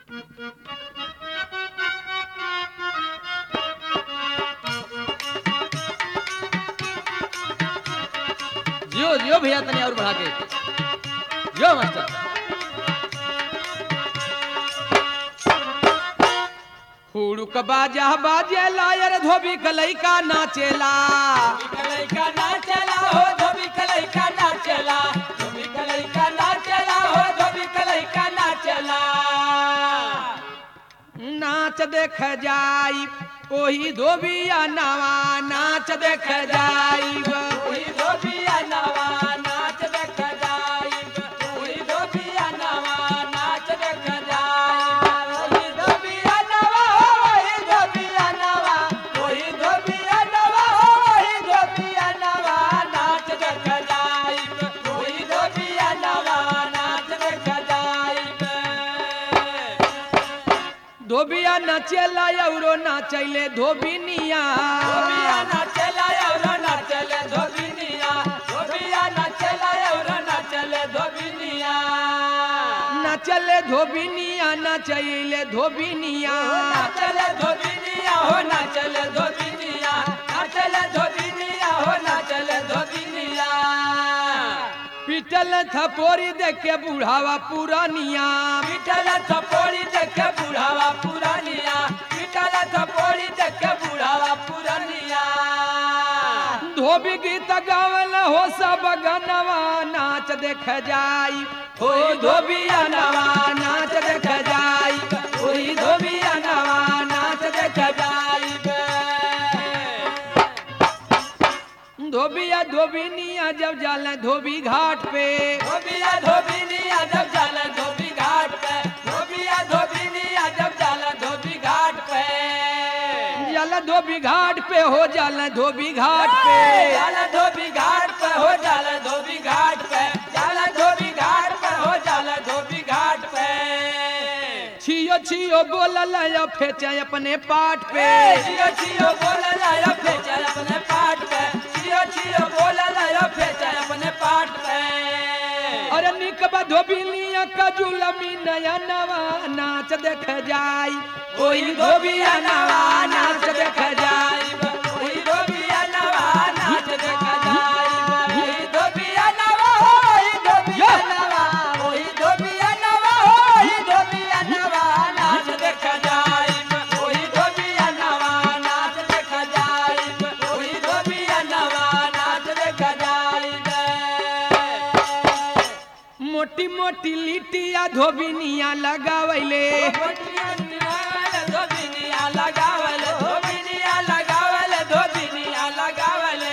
जियो जियो भैया तनी और बढ़ा के जियो मास्टर। हुड़ुक बाजा बाजेला यार धोबी कलैका नाचेला, कलैका नाचला हो धोबी कलैका नाचला, धोबी कलैका नाचला हो धोबी कलैका नाचला। नाच देख जाई ओही धोबिया नवा नाच देख जाई। ओही धोबिया नवा नाच देख जाइब, ओही धोबिया नवा नाच देख जाइब। ओही धोबिया नवा ओही धोबिया नवा, ओही धोबिया नवा ओही धोबिया नवा नाच देख जाइब, ओही धोबिया नवा नाच देख जाइब। धोबिया नाचेला औरो नाचैले धोबिनिया, धोबिया नाचला औरो नाचले धोबिनिया, धोबिया नाचला औरो नाचले धोबिनिया। नाचले धोबिनिया नाचैले धोबिनिया। नाचले धोबिनिया हो नाचले धोबिनिया, नाचले धोबिनिया हो नाचले धोबिनिया। पिटल थपोरी देखे बुढ़ावा पुरानिया, पिटल थपोड़ी देखे बुढ़ावा पुरानिया, पिटल थपोड़ी देखे बुढ़ावा पुरानिया। धोबी गीत गावल हो सब गनवा नाच देख जाई। हो धोबिया नवा नाच देख जाई, ओही धोबिया नवा नाच देख जाइब। धोबिया धोबिनिया जब जाला धोबी घाट पे, धोबिया धोबिनिया जब जाला धोबी घाट पे, धोबिया धोबिनिया जब जाला धोबी घाट पे। जाला धोबी घाट पे हो जाला धोबी घाट पे। जाला धोबी घाट पे हो जाला धोबी घाट पे, जाला धोबी घाट पे हो जाला धोबी घाट पे। छियो छियो बोलल या फेंचे अपने पाट पे। छियो छियो बोलला या फेंचे अपने पाट पे, छियो छियो बोलला या फेंचे अपने पाट पे। अरे निकबा धोबिनिया का जुलमी नया नवा नाच देख जाई। ओही धोबिया नवा नाच देख जाइब, ओही धोबिया नवा नाच देख जाइब। ओही धोबिया नवा ओही धोबिया नवा, ओही धोबिया नवा ओही धोबिया नवा नाच देख जाइब, ओही धोबिया नवा नाच देख जाइब, ओही धोबिया नवा नाच देख जाइब। मोटी मोटी लिटिया धोबिनिया लगावैले, धोबिनिया लगावल, धोबिनिया लगावल, धोबिनिया लगावल।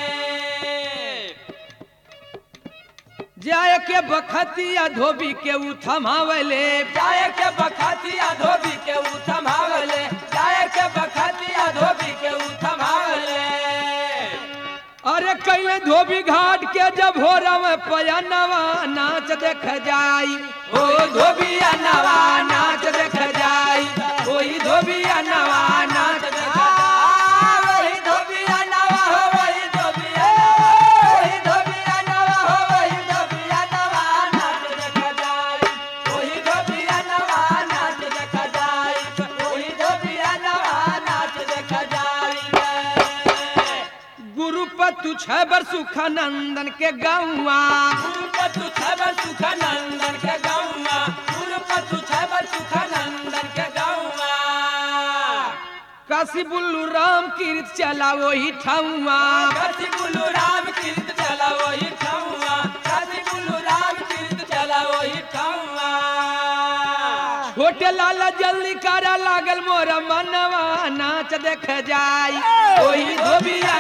जाय के बखतिया धोबी के उ थमावले। जाय के बखतिया धोबी के उ थमावले, जाय के बखतिया धोबी के उ थमावले। अरे कैले धोबी घाट के जब भोरव पयनवा नाच देख जाई। ओ धोबिया नवा नाच देख जाई, ओही धोबिया नवा नाच देख जाई। ओही धोबिया नवा हो वही धोबिया नवा, ओही धोबिया नवा हो वही धोबिया नवा नाच देख जाई, ओही धोबिया नवा नाच देख जाई, ओही धोबिया नवा नाच देख जाई। गुरुपतु छैबर सुखानंदन के गौवा, गुरुपतु छैबर सुखानंदन के गौवा, गुरुपतु छैबर सुखानंदन के गौवा। काशी बुल्लू राम कीर्त चला वही ठौवा। काशी बुल्लू राम कीर्त चला वही ठौवा, काशी बुल्लू राम कीर्त चला वही ठौवा। छोटे लाला जल्दी करा लागल मोरा मनवा नाच देख जाई। ओही धोबिया